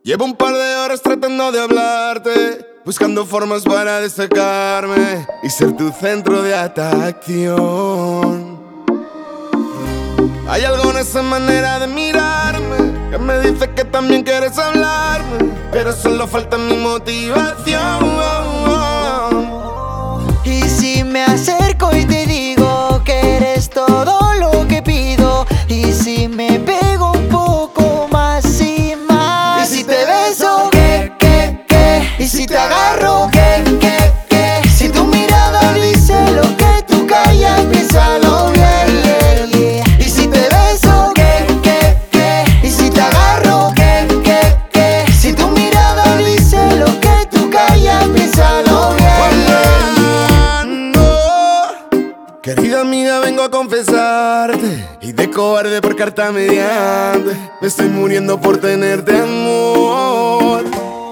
Llevo un par de horas tratando de hablarte, buscando formas para destacarme y ser tu centro de atracción. Hay algo en esa manera de mirarme que me dice que también quieres hablarme, pero solo falta mi motivación. Y si me acerco y te digo que eres todo lo que pido, y si me pego un poco más y más, y si te beso, ¿qué? Y si te agarro, ¿qué? Si tu mirada dice lo que tú callas, piénsalo bien. Y si te beso, ¿qué? Y si te agarro, ¿qué? Si tu mirada dice lo que tú callas, piénsalo bien. Querida amiga, vengo a confesarte, y de cobarde por carta mediante, me estoy muriendo por tenerte, amor.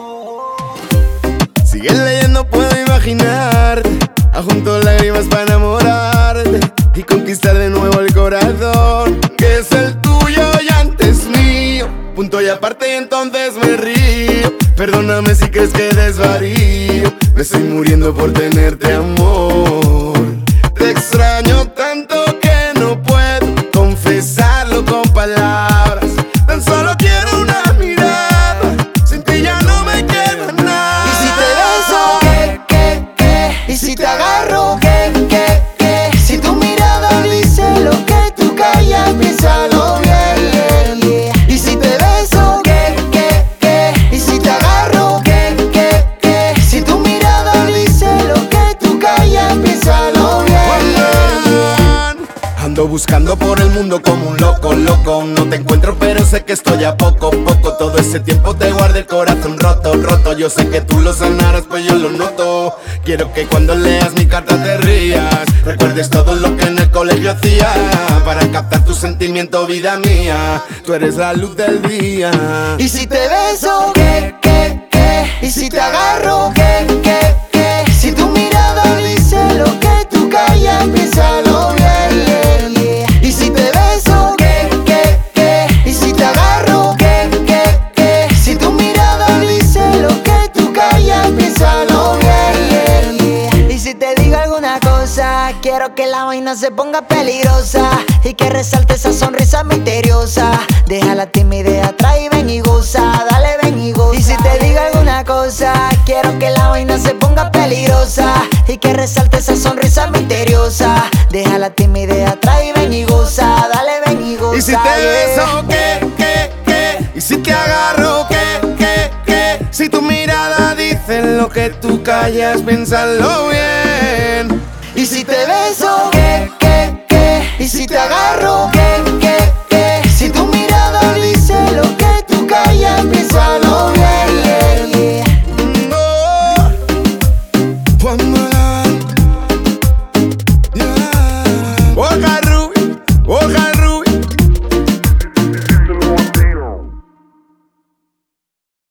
Sigue leyendo, puedo imaginarte, adjunto lágrimas para enamorarte y conquistar de nuevo el corazón, que es el tuyo y antes mío. Punto y aparte y entonces me río. Perdóname si crees que desvarío, me estoy muriendo por tenerte, amor. Te extraño tanto que no puedo confesarlo con palabras. Tan solo quiero una mirada, sin ti ya no me queda nada. Y si te beso, ¿qué? Y si te agarro, ¿qué? Si tu mirada dice lo que tú callas, piénsalo bien. Y si te beso, ¿qué? Y si te agarro, ¿qué? Si tu mirada dice lo que tú callas, piénsalo bien. Ando buscando por el mundo como un loco. No te encuentro pero sé que estoy a poco. Todo ese tiempo te guardé el corazón roto. Yo sé que tú lo sanarás, pues yo lo noto. Quiero que cuando leas mi carta te rías, recuerdes todo lo que en el colegio hacía para captar tu sentimiento, vida mía. Tú eres la luz del día. Y si te beso, ¿qué? Y si te agarro, ¿qué? Si tu mirada dice lo que tú callas, piénsalo bien. Y si te beso, ¿qué? Y si te agarro, ¿qué? Si tu mirada dice lo que tú callas, piénsalo bien. Y si te digo alguna cosa, quiero que la vaina se ponga peligrosa y que resalte esa sonrisa misteriosa. Deja la timidez atrás y ven y goza, dale, ven y goza. Y si te digo alguna cosa, quiero que la vaina se ponga peligrosa y que resalte esa sonrisa misteriosa. Deja la timidez atrás y ven y goza, dale, ven y goza. Y si te beso, ¿qué? Y si te agarro, ¿qué? Si tu mirada dice lo que tú callas, piénsalo bien. Y si te beso, ¿qué? Y si te agarro,